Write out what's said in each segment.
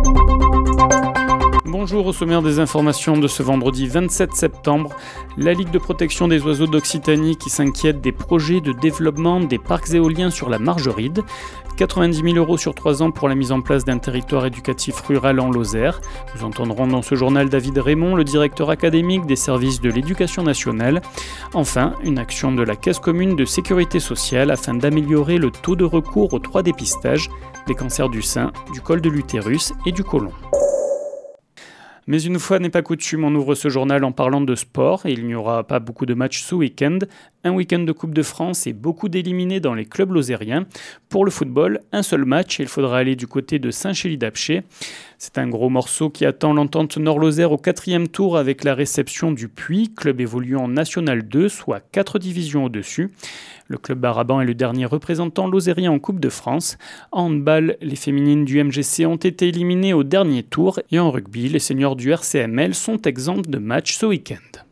Bonjour, au sommaire des informations de ce vendredi 27 septembre, la Ligue de protection des oiseaux d'Occitanie qui s'inquiète des projets de développement des parcs éoliens sur la Margeride, 90 000 € sur 3 ans pour la mise en place d'un territoire éducatif rural en Lozère. Nous entendrons dans ce journal David Raymond, le directeur académique des services de l'éducation nationale. Enfin, une action de la Caisse commune de sécurité sociale afin d'améliorer le taux de recours aux 3 dépistages des cancers du sein, du col de l'utérus et du côlon. Mais une fois n'est pas coutume, on ouvre ce journal en parlant de sport et il n'y aura pas beaucoup de matchs ce week-end. Un week-end de Coupe de France et beaucoup d'éliminés dans les clubs lozériens. Pour le football, un seul match et il faudra aller du côté de Saint-Chély-d'Apcher. C'est un gros morceau qui attend l'entente Nord-Lozère au 4e tour avec la réception du Puy, club évoluant en National 2, soit 4 divisions au-dessus. Le club Baraban est le dernier représentant lozérien en Coupe de France. En handball, les féminines du MGC ont été éliminées au dernier tour et en rugby, les seniors du RCML sont exempts de match ce week-end.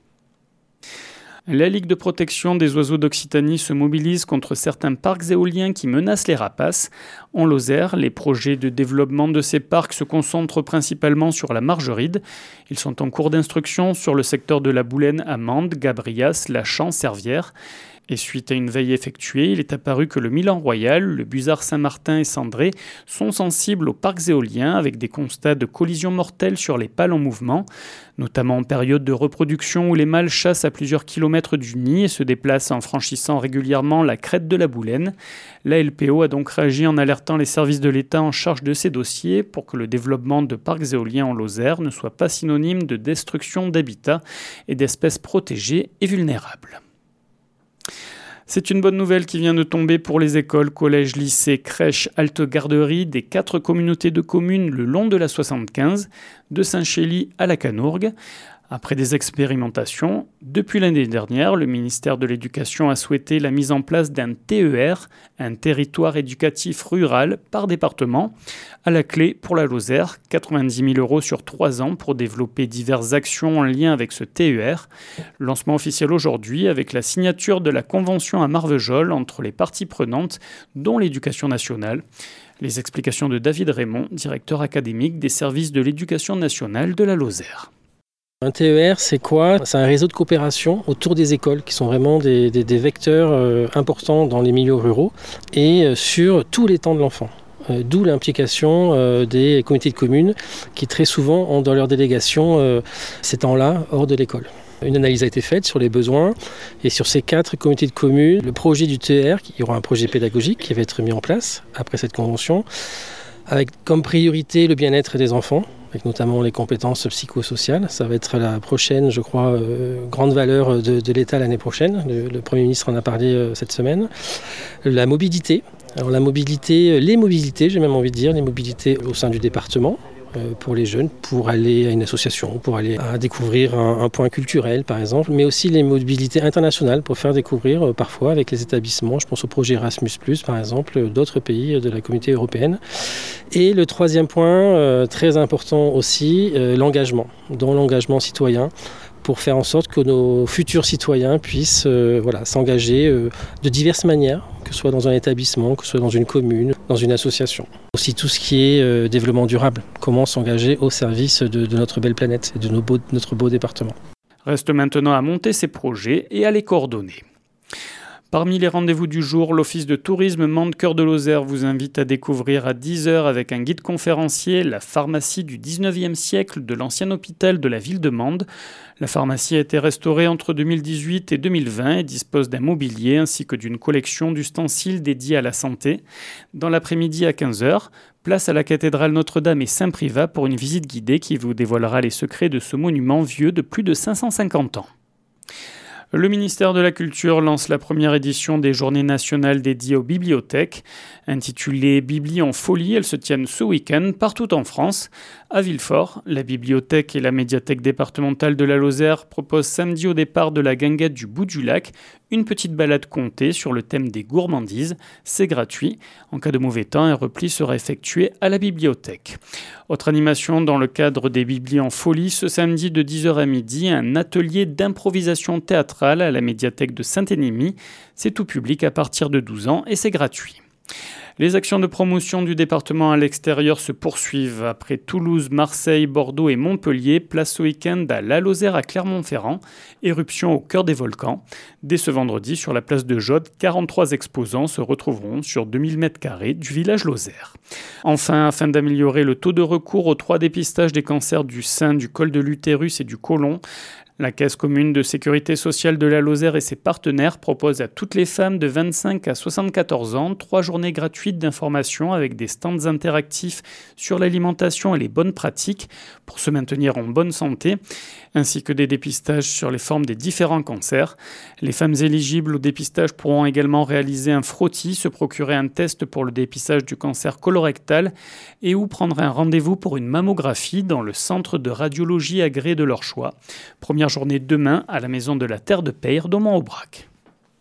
La Ligue de protection des oiseaux d'Occitanie se mobilise contre certains parcs éoliens qui menacent les rapaces. En Lozère, les projets de développement de ces parcs se concentrent principalement sur la Margeride. Ils sont en cours d'instruction sur le secteur de la Boulaine à Mende, Gabrias, Lachan, Servières. Et suite à une veille effectuée, il est apparu que le Milan Royal, le Busard Saint-Martin et Cendré sont sensibles aux parcs éoliens avec des constats de collisions mortelles sur les pales en mouvement, notamment en période de reproduction où les mâles chassent à plusieurs kilomètres du nid et se déplacent en franchissant régulièrement la crête de la Boulaine. La LPO a donc réagi en alertant les services de l'État en charge de ces dossiers pour que le développement de parcs éoliens en Lozère ne soit pas synonyme de destruction d'habitats et d'espèces protégées et vulnérables. C'est une bonne nouvelle qui vient de tomber pour les écoles, collèges, lycées, crèches, haltes garderies des 4 communautés de communes le long de la 75, de Saint-Chély à la Canourgue. Après des expérimentations, depuis l'année dernière, le ministère de l'Éducation a souhaité la mise en place d'un TER, un territoire éducatif rural par département. À la clé, pour la Lozère, 90 000 € sur 3 ans pour développer diverses actions en lien avec ce TER. Lancement officiel aujourd'hui avec la signature de la convention à Marvejols entre les parties prenantes, dont l'Éducation nationale. Les explications de David Raymond, directeur académique des services de l'Éducation nationale de la Lozère. Un TER, c'est quoi ? C'est un réseau de coopération autour des écoles qui sont vraiment des vecteurs importants dans les milieux ruraux et sur tous les temps de l'enfant. D'où l'implication des comités de communes qui très souvent ont dans leur délégation ces temps-là hors de l'école. Une analyse a été faite sur les besoins et sur ces 4 comités de communes, le projet du TER, il y aura un projet pédagogique qui va être mis en place après cette convention, avec comme priorité le bien-être des enfants, avec notamment les compétences psychosociales. Ça va être la prochaine, je crois, grande valeur de l'État l'année prochaine. Le Premier ministre en a parlé cette semaine. La mobilité. Alors la mobilité, les mobilités, j'ai même envie de dire, les mobilités au sein du département, pour les jeunes, pour aller à une association, pour aller à découvrir un point culturel par exemple, mais aussi les mobilités internationales pour faire découvrir parfois avec les établissements, je pense au projet Erasmus+, par exemple, d'autres pays de la communauté européenne. Et le 3e point, très important aussi, l'engagement, dont l'engagement citoyen, pour faire en sorte que nos futurs citoyens puissent s'engager de diverses manières, que ce soit dans un établissement, que ce soit dans une commune, dans une association. Aussi tout ce qui est développement durable, comment s'engager au service de notre belle planète et de notre beau département. Reste maintenant à monter ces projets et à les coordonner. Parmi les rendez-vous du jour, l'Office de tourisme Mende-Cœur de Lozère vous invite à découvrir à 10h avec un guide conférencier la pharmacie du 19e siècle de l'ancien hôpital de la ville de Mende. La pharmacie a été restaurée entre 2018 et 2020 et dispose d'un mobilier ainsi que d'une collection d'ustensiles dédiés à la santé. Dans l'après-midi à 15h, place à la cathédrale Notre-Dame et Saint-Privat pour une visite guidée qui vous dévoilera les secrets de ce monument vieux de plus de 550 ans. Le ministère de la Culture lance la première édition des Journées nationales dédiées aux bibliothèques. Intitulée Bibli en folie, elles se tiennent ce week-end partout en France. À Villefort, la bibliothèque et la médiathèque départementale de la Lozère proposent samedi au départ de la guinguette du bout du lac une petite balade comptée sur le thème des gourmandises. C'est gratuit. En cas de mauvais temps, un repli sera effectué à la bibliothèque. Autre animation dans le cadre des Bibli en folie, ce samedi de 10h à midi, un atelier d'improvisation théâtrale à la médiathèque de Saint-Énémy. C'est tout public à partir de 12 ans et c'est gratuit. Les actions de promotion du département à l'extérieur se poursuivent. Après Toulouse, Marseille, Bordeaux et Montpellier, place ce week-end à la Lozère à Clermont-Ferrand, éruption au cœur des volcans. Dès ce vendredi, sur la place de Jaude, 43 exposants se retrouveront sur 2000 m² du village lozère. Enfin, afin d'améliorer le taux de recours aux 3 dépistages des cancers du sein, du col de l'utérus et du côlon, la Caisse commune de sécurité sociale de la Lozère et ses partenaires proposent à toutes les femmes de 25 à 74 ans 3 journées gratuites d'information avec des stands interactifs sur l'alimentation et les bonnes pratiques pour se maintenir en bonne santé, ainsi que des dépistages sur les formes des différents cancers. Les femmes éligibles au dépistage pourront également réaliser un frottis, se procurer un test pour le dépistage du cancer colorectal et ou prendre un rendez-vous pour une mammographie dans le centre de radiologie agréé de leur choix. Première journée demain à la Maison de la Terre de Peyre d'Aumont-Aubrac.